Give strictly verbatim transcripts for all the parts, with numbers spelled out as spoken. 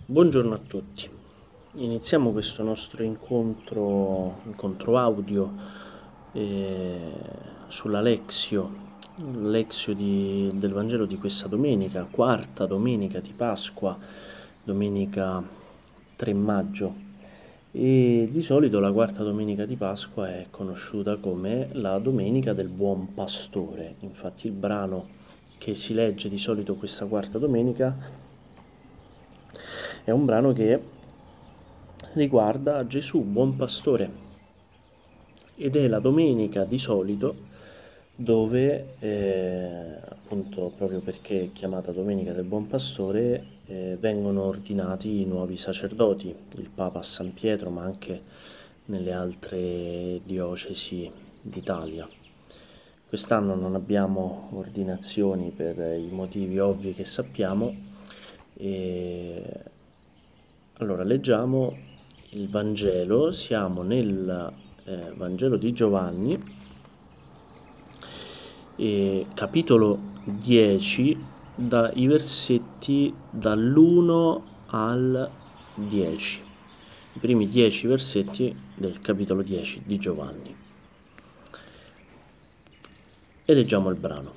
Buongiorno a tutti. Iniziamo questo nostro incontro, incontro audio eh, sulla Lexio, Lexio di- del Vangelo di questa domenica, quarta domenica di Pasqua, domenica tre maggio. E di solito la quarta domenica di Pasqua è conosciuta come la Domenica del Buon Pastore. Infatti il brano che si legge di solito questa quarta domenica è un brano che riguarda Gesù, buon pastore, ed è la domenica di solito dove, eh, appunto proprio perché è chiamata Domenica del Buon Pastore, eh, vengono ordinati i nuovi sacerdoti, il Papa a San Pietro, ma anche nelle altre diocesi d'Italia. Quest'anno non abbiamo ordinazioni per i motivi ovvi che sappiamo. E allora leggiamo il Vangelo, siamo nel eh, Vangelo di Giovanni, e capitolo dieci, dai versetti dall'uno al dieci, i primi dieci versetti del capitolo dieci di Giovanni. E leggiamo il brano.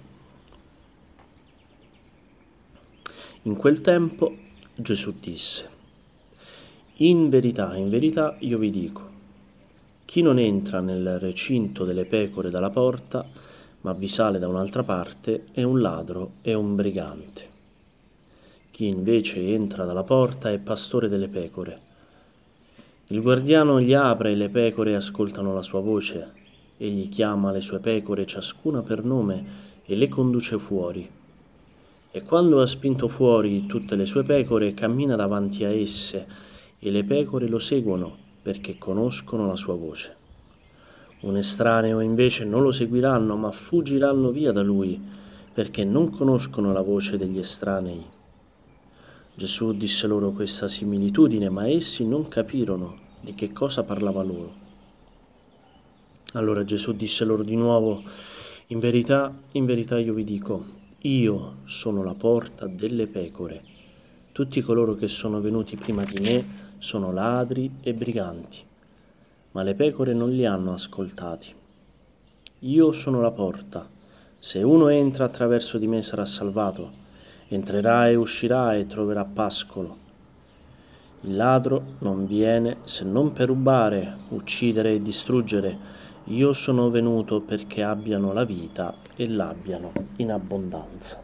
In quel tempo Gesù disse: In verità, in verità io vi dico, chi non entra nel recinto delle pecore dalla porta, ma vi sale da un'altra parte, è un ladro e un brigante. Chi invece entra dalla porta è pastore delle pecore. Il guardiano gli apre e le pecore ascoltano la sua voce. Egli chiama le sue pecore ciascuna per nome e le conduce fuori. E quando ha spinto fuori tutte le sue pecore, cammina davanti a esse, e le pecore lo seguono perché conoscono la sua voce. Un estraneo invece non lo seguiranno, ma fuggiranno via da lui, perché non conoscono la voce degli estranei. Gesù disse loro questa similitudine, ma essi non capirono di che cosa parlava loro. Allora Gesù disse loro di nuovo: In verità, in verità io vi dico, io sono la porta delle pecore. Tutti coloro che sono venuti prima di me sono ladri e briganti, ma le pecore non li hanno ascoltati. Io sono la porta. Se uno entra attraverso di me sarà salvato. Entrerà e uscirà e troverà pascolo. Il ladro non viene se non per rubare, uccidere e distruggere. Io sono venuto perché abbiano la vita e l'abbiano in abbondanza.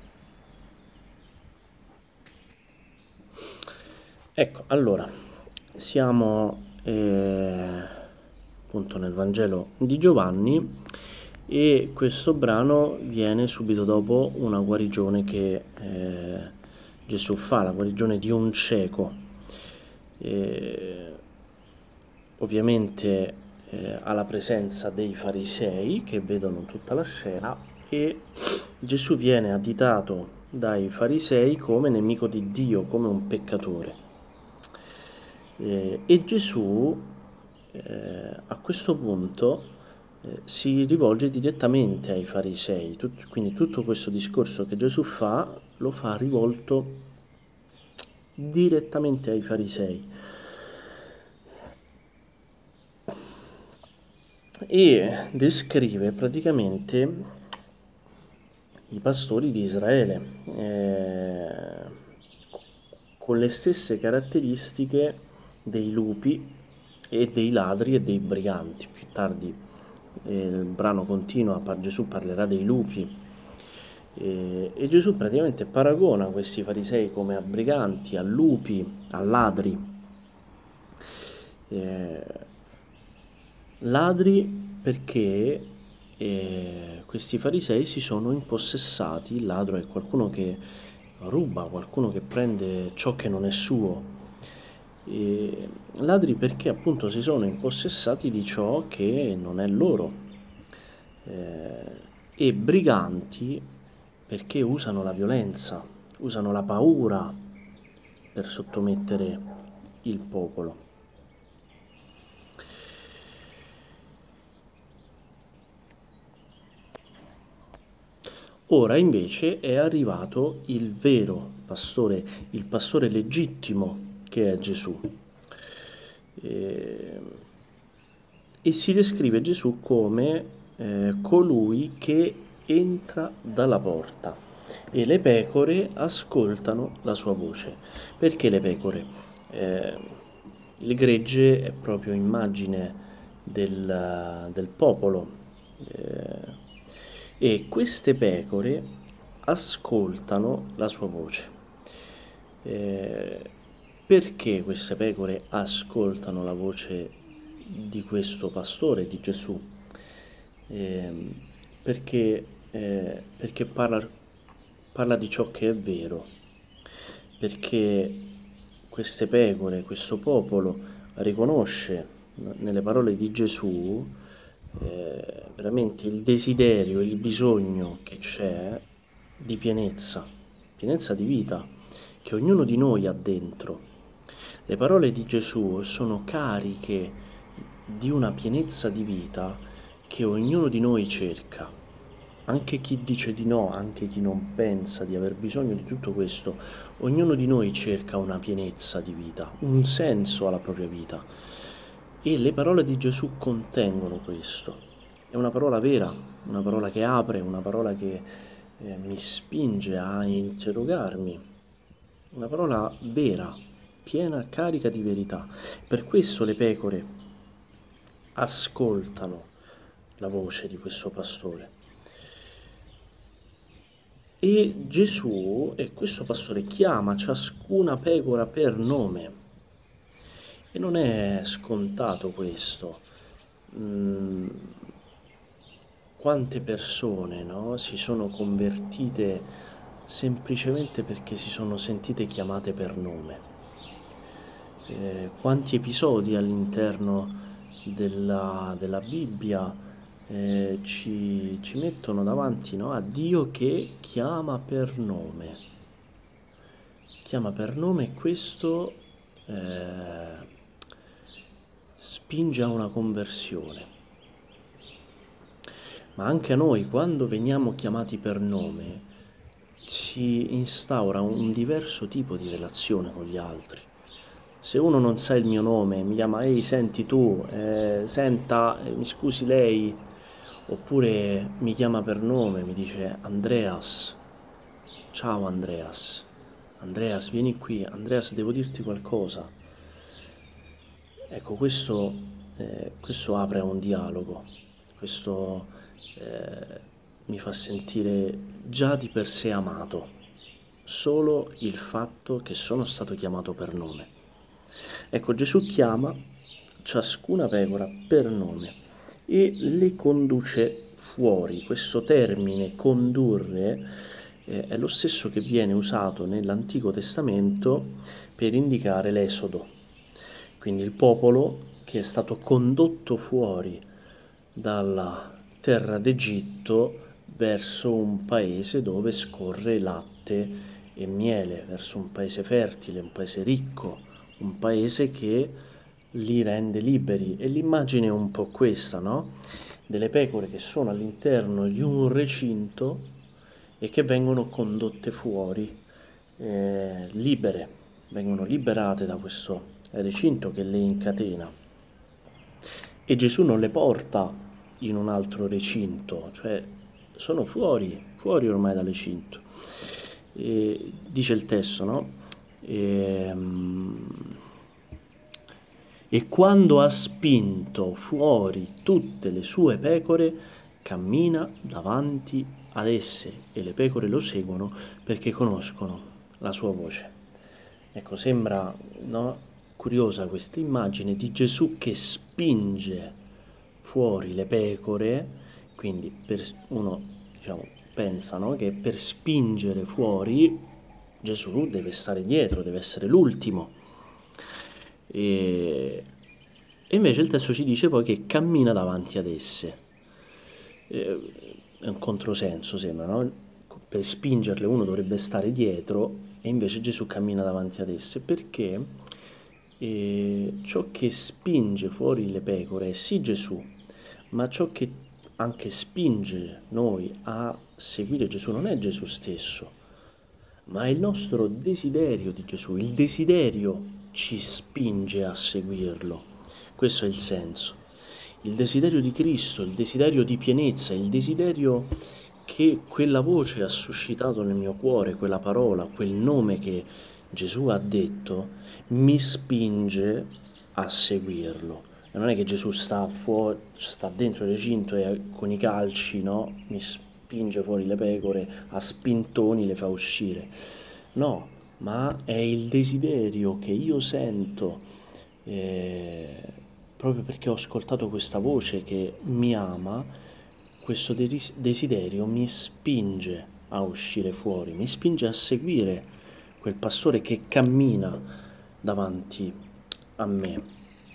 Ecco, allora, siamo eh, appunto nel Vangelo di Giovanni, e questo brano viene subito dopo una guarigione che eh, Gesù fa, la guarigione di un cieco. E, ovviamente eh, alla presenza dei farisei che vedono tutta la scena, e Gesù viene additato dai farisei come nemico di Dio, come un peccatore. Eh, e Gesù eh, a questo punto eh, si rivolge direttamente ai farisei. Tut- quindi tutto questo discorso che Gesù fa lo fa rivolto direttamente ai farisei, e descrive praticamente i pastori di Israele, eh, con le stesse caratteristiche dei lupi e dei ladri e dei briganti. Più tardi eh, il brano continua, par- Gesù parlerà dei lupi, eh, e Gesù praticamente paragona questi farisei come a briganti, a lupi, a ladri. Eh, ladri perché eh, questi farisei si sono impossessati. Il ladro è qualcuno che ruba, qualcuno che prende ciò che non è suo. E ladri perché appunto si sono impossessati di ciò che non è loro. Eh, e briganti perché usano la violenza, usano la paura per sottomettere il popolo. Ora invece è arrivato il vero pastore, il pastore legittimo che è Gesù. E, e si descrive Gesù come eh, colui che entra dalla porta e le pecore ascoltano la sua voce. Perché le pecore? Eh, il gregge è proprio immagine del, del popolo eh, e queste pecore ascoltano la sua voce. Eh, perché queste pecore ascoltano la voce di questo pastore, di Gesù? Eh, perché eh, perché parla, parla di ciò che è vero, perché queste pecore, questo popolo riconosce nelle parole di Gesù eh, veramente il desiderio, il bisogno che c'è di pienezza, pienezza di vita, che ognuno di noi ha dentro. Le parole di Gesù sono cariche di una pienezza di vita che ognuno di noi cerca. Anche chi dice di no, anche chi non pensa di aver bisogno di tutto questo, ognuno di noi cerca una pienezza di vita, un senso alla propria vita. E le parole di Gesù contengono questo. È una parola vera, una parola che apre, una parola che eh, mi spinge a interrogarmi, una parola vera, piena, carica di verità. Per questo le pecore ascoltano la voce di questo pastore. E Gesù e questo pastore chiama ciascuna pecora per nome. E non è scontato questo. Mm, quante persone, no, si sono convertite semplicemente perché si sono sentite chiamate per nome. Eh, quanti episodi all'interno della, della Bibbia eh, ci, ci mettono davanti, no, a Dio che chiama per nome. Chiama per nome e questo eh, spinge a una conversione. Ma anche a noi, quando veniamo chiamati per nome, si instaura un diverso tipo di relazione con gli altri. Se uno non sa il mio nome, mi chiama, ehi, senti tu, eh, senta, eh, mi scusi lei, oppure mi chiama per nome, mi dice Andreas, ciao Andreas, Andreas vieni qui, Andreas devo dirti qualcosa. Ecco, questo, eh, questo apre a un dialogo, questo eh, mi fa sentire già di per sé amato, solo il fatto che sono stato chiamato per nome. Ecco, Gesù chiama ciascuna pecora per nome e le conduce fuori. Questo termine condurre eh, è lo stesso che viene usato nell'Antico Testamento per indicare l'Esodo. Quindi il popolo che è stato condotto fuori dalla terra d'Egitto verso un paese dove scorre latte e miele, verso un paese fertile, un paese ricco, un paese che li rende liberi. E l'immagine è un po' questa, no? Delle pecore che sono all'interno di un recinto e che vengono condotte fuori, eh, libere, vengono liberate da questo recinto che le incatena. E Gesù non le porta in un altro recinto, cioè sono fuori, fuori ormai dal recinto. E dice il testo, no? E, e quando ha spinto fuori tutte le sue pecore, cammina davanti ad esse e le pecore lo seguono perché conoscono la sua voce. Ecco, sembra, no, curiosa questa immagine di Gesù che spinge fuori le pecore, quindi per, uno diciamo, pensa, no, che per spingere fuori Gesù deve stare dietro, deve essere l'ultimo. E, e invece il testo ci dice poi che cammina davanti ad esse. E, è un controsenso, sembra, no? Per spingerle uno dovrebbe stare dietro e invece Gesù cammina davanti ad esse perché eh, ciò che spinge fuori le pecore è sì Gesù, ma ciò che anche spinge noi a seguire Gesù non è Gesù stesso, ma è il nostro desiderio di Gesù. Il desiderio ci spinge a seguirlo. Questo è il senso. Il desiderio di Cristo, il desiderio di pienezza, il desiderio che quella voce ha suscitato nel mio cuore, quella parola, quel nome che Gesù ha detto, mi spinge a seguirlo. E non è che Gesù sta fuori, sta dentro il recinto e con i calci, no? Mi spinge fuori le pecore, a spintoni le fa uscire. No, ma è il desiderio che io sento, eh, proprio perché ho ascoltato questa voce che mi ama, questo deris- desiderio mi spinge a uscire fuori, mi spinge a seguire quel pastore che cammina davanti a me.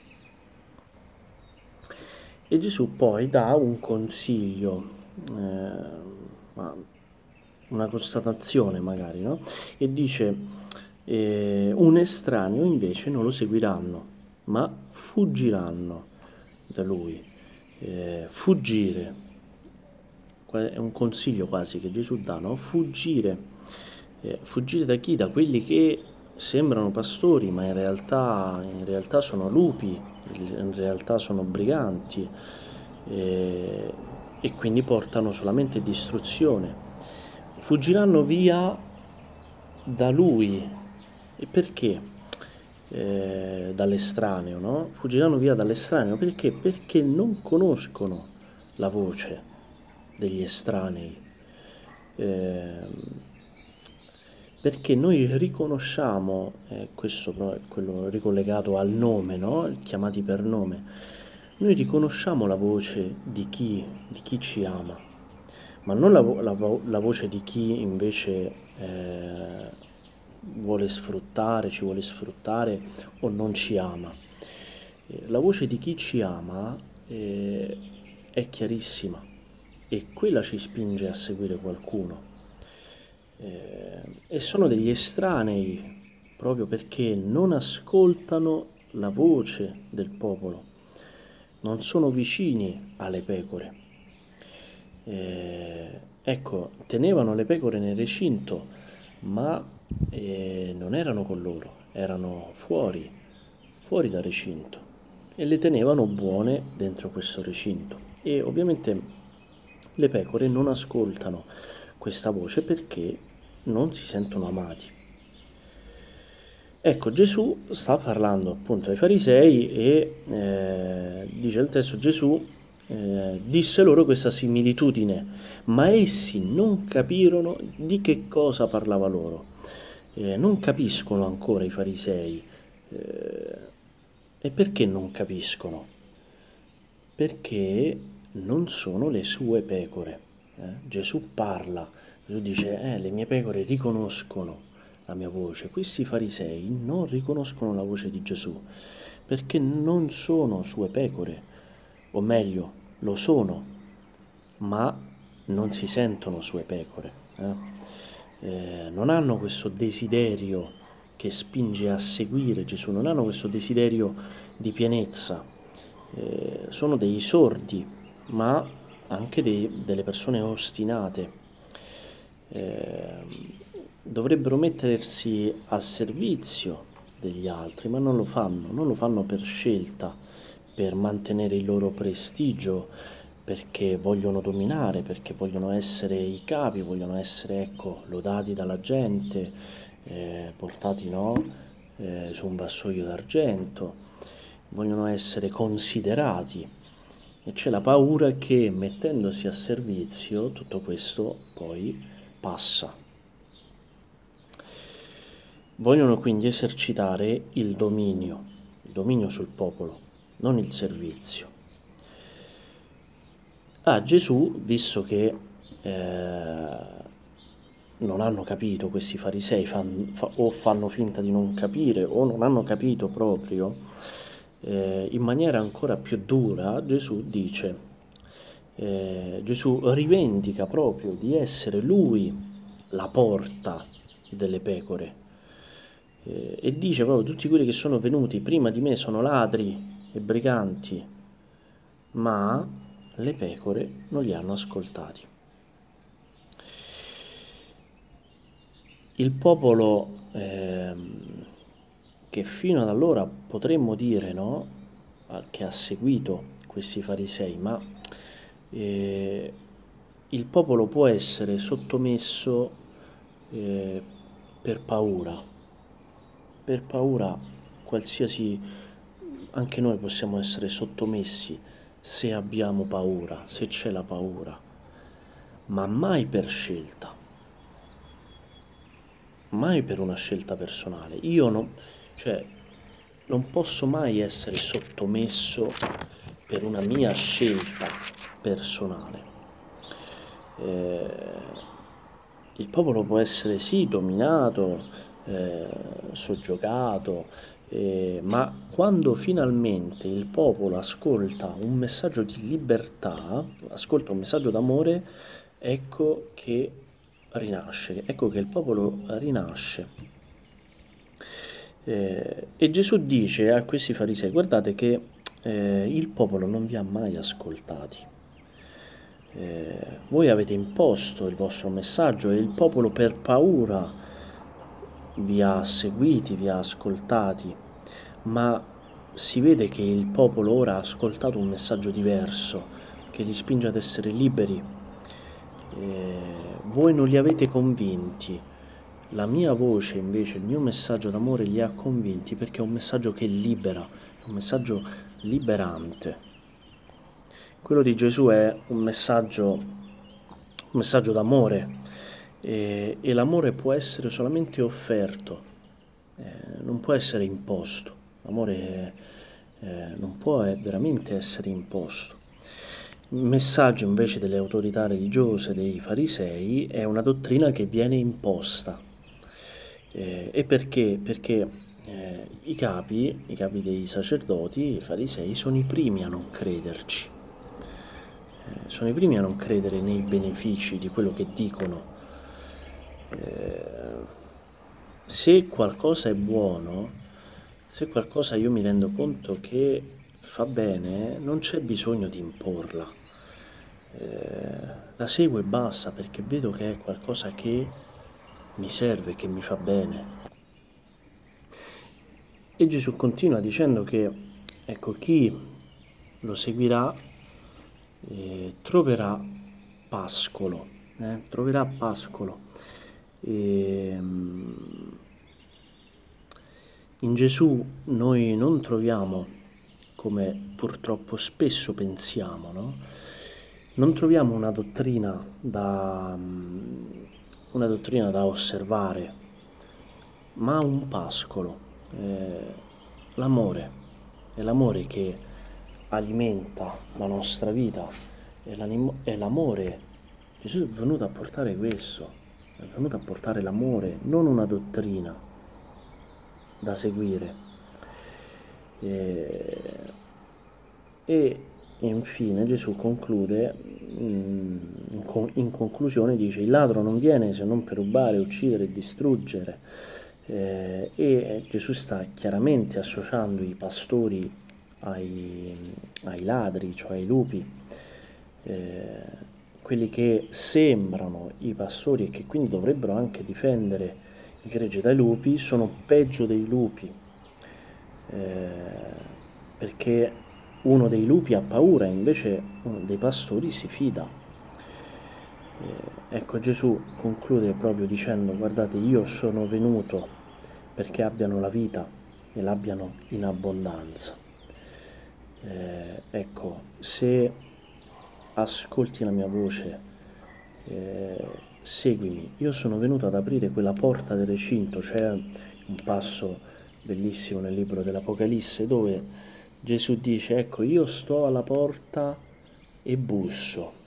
E Gesù poi dà un consiglio, eh, una constatazione magari, no? E dice, eh, un estraneo invece non lo seguiranno, ma fuggiranno da lui. Eh, fuggire, è un consiglio quasi che Gesù dà, no? Fuggire, eh, fuggire da chi? Da quelli che sembrano pastori, ma in realtà, in realtà sono lupi, in realtà sono briganti, eh, e quindi portano solamente distruzione. Fuggiranno via da lui. E perché? Eh, dall'estraneo, no? Fuggiranno via dall'estraneo perché? Perché non conoscono la voce degli estranei. Eh, perché noi riconosciamo, eh, questo però è quello ricollegato al nome, no? Chiamati per nome, noi riconosciamo la voce di chi, di chi ci ama, ma non la, vo- la vo- la voce di chi invece eh, vuole sfruttare, ci vuole sfruttare o non ci ama. Eh, La voce di chi ci ama eh, è chiarissima e quella ci spinge a seguire qualcuno. Eh, e sono degli estranei proprio perché non ascoltano la voce del popolo, non sono vicini alle pecore. Eh, ecco, tenevano le pecore nel recinto, ma eh, non erano con loro, erano fuori, fuori dal recinto e le tenevano buone dentro questo recinto. E ovviamente le pecore non ascoltano questa voce perché non si sentono amati. Ecco, Gesù sta parlando appunto ai farisei e eh, dice il testo, Gesù eh, disse loro questa similitudine, ma essi non capirono di che cosa parlava loro. Eh, non capiscono ancora i farisei. Eh, e perché non capiscono? Perché non sono le sue pecore. eh. Gesù parla, Gesù dice, eh, le mie pecore riconoscono la mia voce. Questi farisei non riconoscono la voce di Gesù perché non sono sue pecore, o meglio, lo sono, ma non si sentono sue pecore. eh. Eh, non hanno questo desiderio che spinge a seguire Gesù, non hanno questo desiderio di pienezza. Eh, sono dei sordi, ma anche dei- delle persone ostinate. Eh, dovrebbero mettersi a servizio degli altri, ma non lo fanno, non lo fanno per scelta, per mantenere il loro prestigio, perché vogliono dominare, perché vogliono essere i capi, vogliono essere, ecco, lodati dalla gente, eh, portati, no, eh, su un vassoio d'argento, vogliono essere considerati e c'è la paura che mettendosi a servizio tutto questo poi passa. Vogliono quindi esercitare il dominio, il dominio sul popolo, non il servizio. Ah, Gesù, visto che eh, non hanno capito questi farisei, fan- fa- o fanno finta di non capire, o non hanno capito proprio, eh, in maniera ancora più dura, Gesù dice, eh, Gesù rivendica proprio di essere lui la porta delle pecore. Eh, e dice proprio tutti quelli che sono venuti prima di me sono ladri e briganti, ma le pecore non li hanno ascoltati. Il popolo ehm, che fino ad allora potremmo dire, no, che ha seguito questi farisei, ma eh, il popolo può essere sottomesso eh, per paura, per paura qualsiasi, anche noi possiamo essere sottomessi se abbiamo paura, se c'è la paura, ma mai per scelta, mai per una scelta personale. Io non, cioè, non posso mai essere sottomesso per una mia scelta personale. Eh, il popolo può essere sì dominato, eh, soggiogato, eh, ma quando finalmente il popolo ascolta un messaggio di libertà, ascolta un messaggio d'amore, ecco che rinasce, ecco che il popolo rinasce. Eh, e Gesù dice a questi farisei: guardate che eh, il popolo non vi ha mai ascoltati. Eh, voi avete imposto il vostro messaggio e il popolo per paura vi ha seguiti, vi ha ascoltati, ma si vede che il popolo ora ha ascoltato un messaggio diverso che li spinge ad essere liberi. Eh, voi non li avete convinti. La mia voce invece, il mio messaggio d'amore li ha convinti perché è un messaggio che libera, è un messaggio liberante. Quello di Gesù è un messaggio, un messaggio d'amore e, e l'amore può essere solamente offerto, eh, non può essere imposto. L'amore eh, non può veramente essere imposto. Il messaggio invece delle autorità religiose, dei farisei, è una dottrina che viene imposta. Eh, e perché? Perché eh, i capi, i capi dei sacerdoti, i farisei, sono i primi a non crederci. Eh, sono i primi a non credere nei benefici di quello che dicono. Eh, se qualcosa è buono, se qualcosa io mi rendo conto che fa bene, non c'è bisogno di imporla. Eh, la seguo e basta perché vedo che è qualcosa che mi serve, che mi fa bene. E Gesù continua dicendo che, ecco, chi lo seguirà eh, troverà pascolo, eh, troverà pascolo. E, in Gesù noi non troviamo, come purtroppo spesso pensiamo, no? Non troviamo una dottrina da, una dottrina da osservare, ma un pascolo, eh, l'amore, è l'amore che alimenta la nostra vita, è, è l'amore. Gesù è venuto a portare questo, è venuto a portare l'amore, non una dottrina da seguire. E, e infine Gesù conclude, in conclusione dice: il ladro non viene se non per rubare, uccidere e distruggere. Eh, e Gesù sta chiaramente associando i pastori ai, ai ladri, cioè ai lupi, eh, quelli che sembrano i pastori e che quindi dovrebbero anche difendere il gregge dai lupi, sono peggio dei lupi, eh, perché uno dei lupi ha paura, invece uno dei pastori si fida. Eh, ecco, Gesù conclude proprio dicendo: guardate, io sono venuto perché abbiano la vita e l'abbiano in abbondanza. Eh, ecco, se ascolti la mia voce, eh, seguimi, io sono venuto ad aprire quella porta del recinto. C'è un passo bellissimo nel libro dell'Apocalisse dove Gesù dice: ecco, io sto alla porta e busso.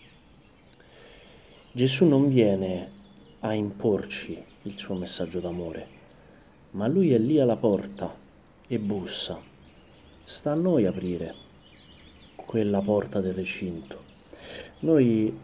Gesù non viene a imporci il suo messaggio d'amore, ma lui è lì alla porta e bussa. Sta a noi aprire quella porta del recinto. Noi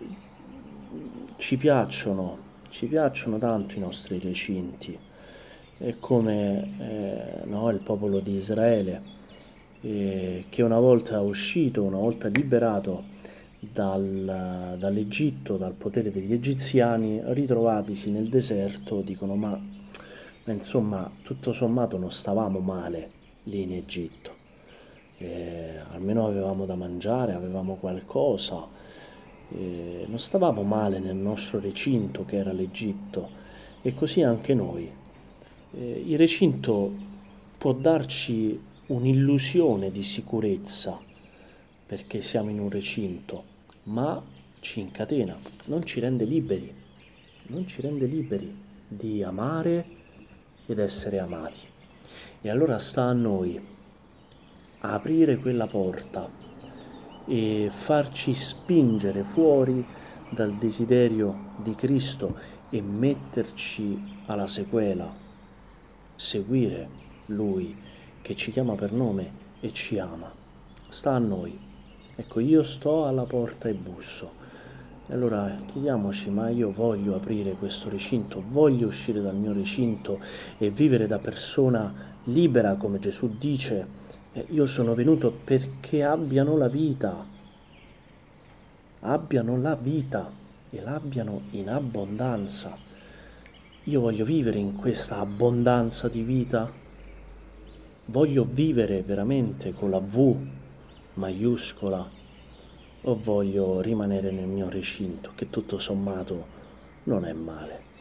ci piacciono, ci piacciono tanto i nostri recinti. È come eh, no, il popolo di Israele eh, che una volta uscito, una volta liberato dal, dall'Egitto, dal potere degli egiziani, ritrovatisi nel deserto, dicono ma, ma insomma tutto sommato non stavamo male lì in Egitto. Eh, almeno avevamo da mangiare, avevamo qualcosa, eh, non stavamo male nel nostro recinto che era l'Egitto, e così anche noi. Eh, il recinto può darci un'illusione di sicurezza perché siamo in un recinto, ma ci incatena, non ci rende liberi, non ci rende liberi di amare ed essere amati. E allora sta a noi aprire quella porta e farci spingere fuori dal desiderio di Cristo e metterci alla sequela, seguire Lui che ci chiama per nome e ci ama. Sta a noi. Ecco, io sto alla porta e busso. E allora chiediamoci, ma io voglio aprire questo recinto, voglio uscire dal mio recinto e vivere da persona libera, come Gesù dice. Eh, io sono venuto perché abbiano la vita, abbiano la vita e l'abbiano in abbondanza. Io voglio vivere in questa abbondanza di vita, voglio vivere veramente con la V maiuscola o voglio rimanere nel mio recinto, che tutto sommato non è male.